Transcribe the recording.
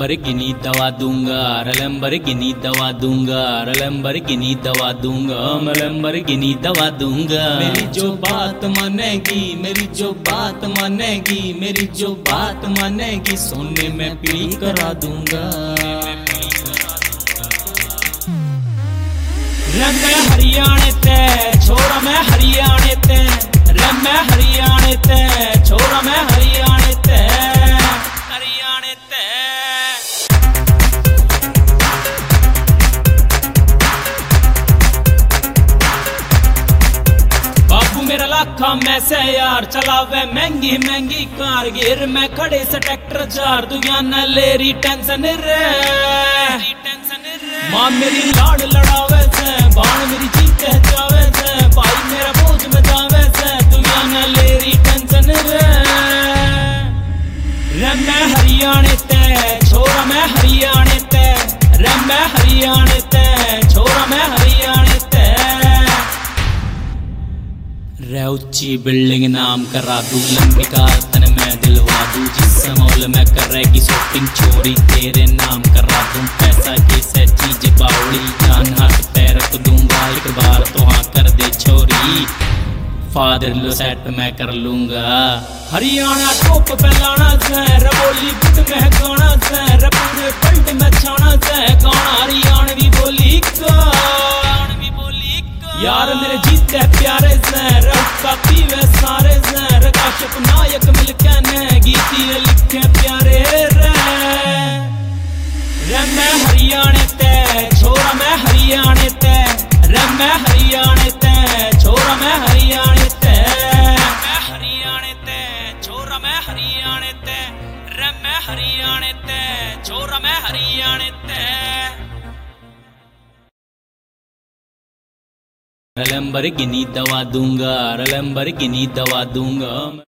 Lamborghini दवा दूंगा, Lamborghini दवा दूंगा, लैम्बोर्गिनी दवा दूंगा, मैं लैम्बोर्गिनी दवा दूंगा। मेरी जो बात मानेगी, मेरी जो बात मानेगी, मेरी जो बात मानेगी, सोने में पीली करा दूंगा। रे मैं हरियाणे ते छोरा, मैं हरियाणे ते, रे मैं हरियाणे ते छोरा, मैं हरियाणे ते, हरियाणे ते। बाबू मेरा लाखा में से यार चलावे महंगी महंगी कार, गिर में खड़े से ट्रैक्टर चार, दुनिया न लेरी टेंशन रे, माँ मेरी लाड़ लड़ावे से, बाण मेरी जीत है जावे से, भाई मेरा बोझ में जावे से, दुनिया न लेरी टेंशन रे। रे मैं हरियाणे ते छोरा, मैं हरियाणे ते, रे मैं हरियाणे ते छोरा, मैं हरियाणे ते। रे उच्ची बिल्डिंग नाम करा दूं, लंबी कार तन मैं दिलवा दूं, जिस मौल में करेगी शॉपिंग छोरी, तेरे नाम करा दूं। पैसा जैसे चीज बावड़ी, जान हाथ पैर को दूंगा, एक बार तो हाँ कर दे छोरी, फादर लो सेट मैं कर लूंगा। हरियाणा टॉप पे लाना से, रबोली बुट में गाना से, पूरे वर्ल्ड में छाना से, गाना हरियाणवी बोली का, यार मेरे जीते प्यारे से, रखा पीवे सारे से, रकाशक नायक मिलके ने गीती लिखे प्यारे रे। रे मैं हरियाणे ते छोरा, मैं हरियाणे ते, रे मैं हरियाणे ते छोरा, मैं हरियाणे ते, मैं हरियाणे ते छोरा, मैं हरियाणे ते, रे मैं हरियाणे ते छोरा, मैं हरियाणे ते। लैम्बोर्गिनी दवा दूंगा, लैम्बोर्गिनी दवा दूंगा।